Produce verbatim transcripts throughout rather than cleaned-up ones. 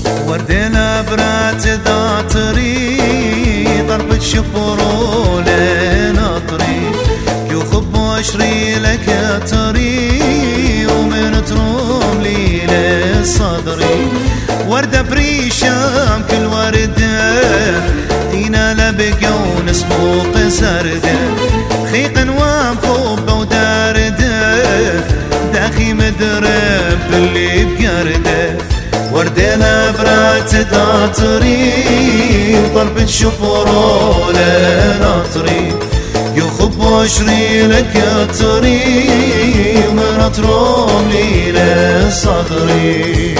وردنا برات ذاتري ضربة شفرو لنطري يخب واشري لك طري ومن تروم لي لصدري وردة بريشام كل وردة دينا لبقى ونسبوق زردة خيقا ومخوبة وداردة داخي مدرب اللي بقردة وردنا برات داطري ضربة شفرو لنطري يخب واشري لك طري ومن تروم لي لصدري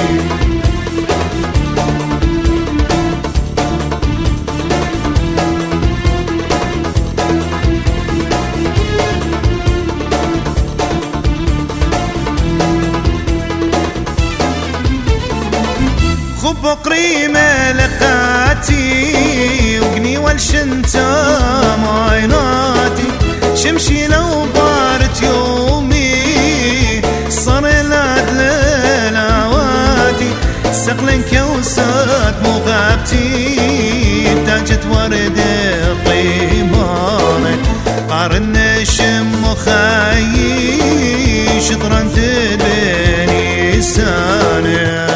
خب قريمة لقاتي وقني والشنتا معيناتي شمشي لو بارت يومي صار لاد للاواتي سقلن كوسات مغابتي بتاجت ورد طيبانك قارن شم مخايي شطرن تدبني سانه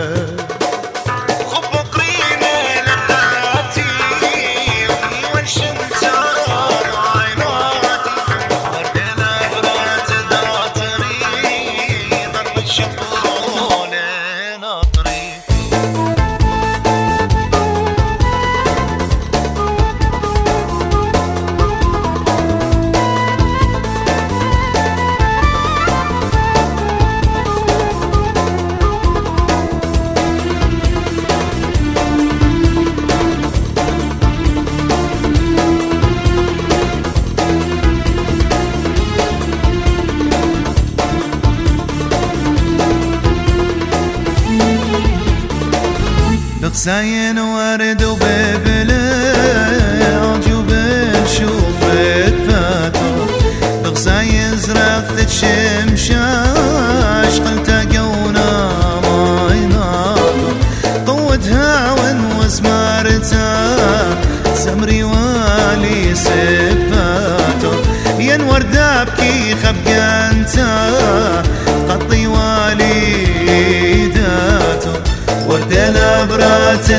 بغساين ورد وببلة عجوب نشوف الفاتو بغساين زرقت شمشاش قلتا قونا مايناتو طودها واسمارتها سمري والي سباتو ين وردة بكي خبقانتا قطي والي داتو وردنا برات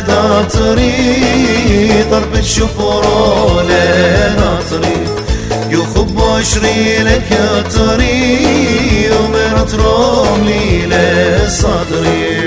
داطري ضربة شفرو لنطري يخب واشري لك طري ومن تروم لي لصدري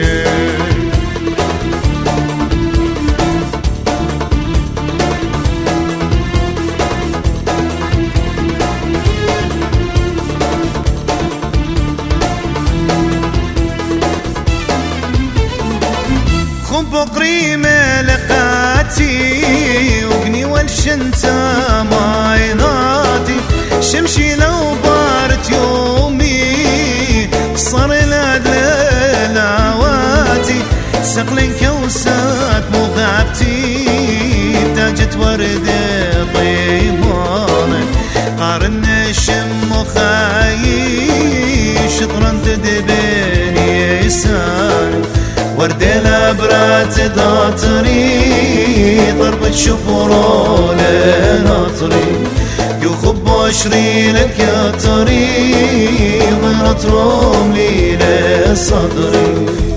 خب قريمة لقاتي وقني والشنتا معيناتي شمشي لو بارت يومي صار لاد للاواتي سقلن كوسات مغابتي تاجت ورد طيبانك قارن شم مخايي شطرن تدبني سانك وردنا برات داطري ضربة شفرو لنطري يخب واشري لك طري ومن تروم لي لصدري